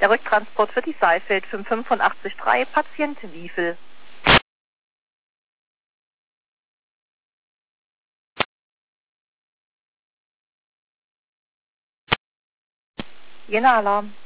Der Rücktransport für die Saalfeld 585-3, Patient Wiefel. Jena Alarm.